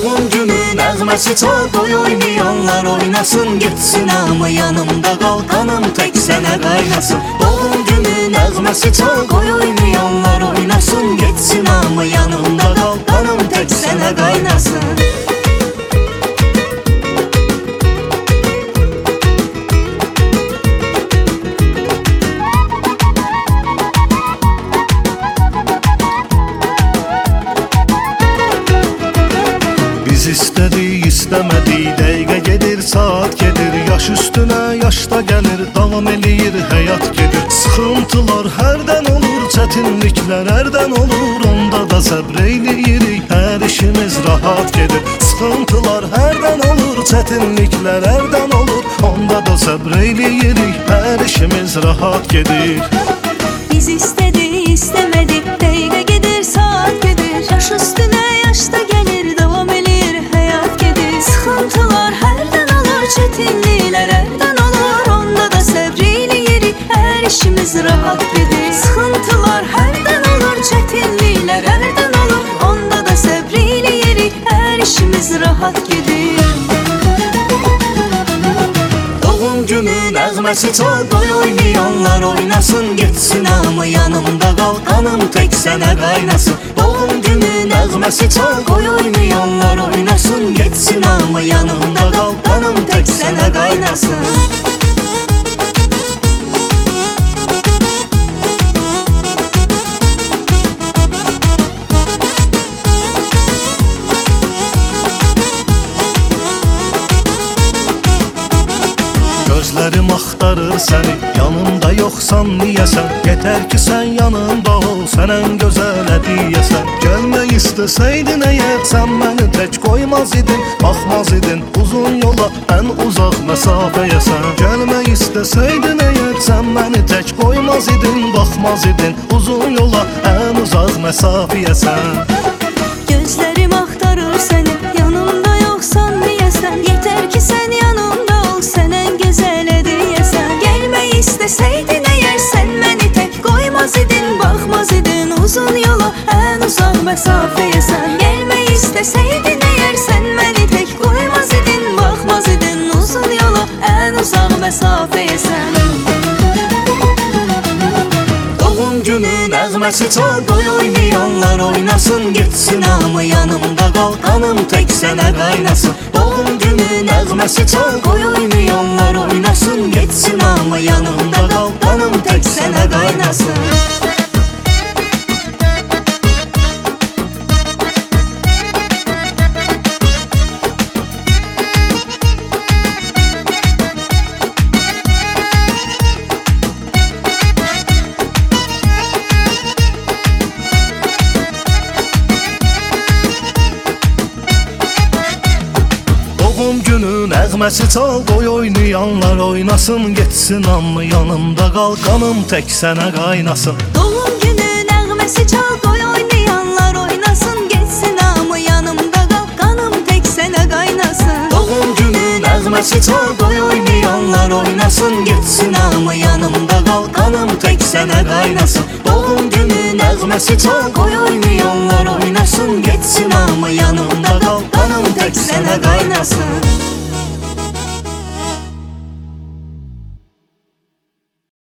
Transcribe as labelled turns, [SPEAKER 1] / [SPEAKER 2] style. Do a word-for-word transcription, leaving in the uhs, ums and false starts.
[SPEAKER 1] Doğum günü nəğməsi çal, qoy oynayanlar oynasın, getsin hamı yanımda qal, qanım tək sənə qaynasın. Doğum günü nəğməsi çal, qoy oynayanlar oynasın, getsin hamı yanımda qal, qanım tək sənə qaynasın.
[SPEAKER 2] Biz istedik istemedik, dəqiqə gedir, saat gedir, yaş üstünə yaşda gəlir, davam eləyir, həyat gedir. Sıxıntılar hərdən olur, çətinliklər hərdən olur, onda da səbr eləyirik, hər işimiz rahat gedir. Sıxıntılar hərdən olur, çətinliklər hərdən olur, onda da səbr eləyirik, hər işimiz rahat gedir.
[SPEAKER 3] Biz istedik istemedik, dəqiqə gedir, saat gedir, yaş üstünə yaşda gəlir, davam eləyir, həyat gedir. Sıxıntılar hərdən olur, çətinliklər hərdən olur, onda da səbr eləyirik, hər işimiz rahat gedir. Sıxıntılar hərdən olur, çətinliklər hərdən olur, onda da səbr eləyirik, hər işimiz rahat gedir.
[SPEAKER 1] Doğum günü nəğməsi çal, qoy oynayanlar oynasın, getsin hamı yanımda qal, qanım tək sənə qaynasın. Doğum günü nəğməsi çal, qoy oynayanlar oynasın, getsin hamı yanımda qal, qanım tək sənə qaynasın.
[SPEAKER 2] Gözlərim axtarır səni, yanımda yoxsan niyəsən? Yetər ki sən yanımda ol, sənən gözəl hədiyəsən. Gəlmək istəsəydin əgər, sən məni tək qoymaz idin, baxmaz idin uzun yola, ən uzaq məsafəyəsən. Gəlmək istəsəydin əgər, sən məni tək qoymaz idin, baxmaz idin uzun yola, ən uzaq məsafəyəsən.
[SPEAKER 3] Gözlərim axtarır səni, yanımda yoxsan niyəsən? Yetər ki sən yanımda ol, sənən gözəl hədiyəsən. Gəlmək istəsəydin əgər, sən məni tək qoymaz idin, baxmaz idin uzun yola, ən uzaq məsafəyəsən. Gəlmək istəsəydin əgər, sən məni tək qoymaz idin, baxmaz idin uzun yola, ən uzaq məsafəyəsən.
[SPEAKER 1] Doğum günü nəğməsi çal, qoy oynayanlar oynasın, getsin hamı yanımda qal, qanım tək sənə qaynasın. Doğum günü nəğməsi çal, qoy oynayanlar oynasın, getsin hamı yanımda qal, qanım tək sənə qaynasın.
[SPEAKER 2] Doğum günü nəğməsi çal, qoy oynayanlar oynasın, getsin hamı yanımda qal, qanım tək sənə qaynasın.
[SPEAKER 3] Doğum günü nəğməsi çal, qoy oynayanlar oynasın, getsin hamı yanımda qal, qanım tək sənə qaynasın.
[SPEAKER 1] Doğum günü nəğməsi çal, qoy oynayanlar oynasın, getsin hamı yanımda qal, qanım tək sənə qaynasın. Doğum günü nəğməsi çal, qoy oynayanlar oynasın, getsin hamı yanımda qal, qanım tək sənə qaynasın.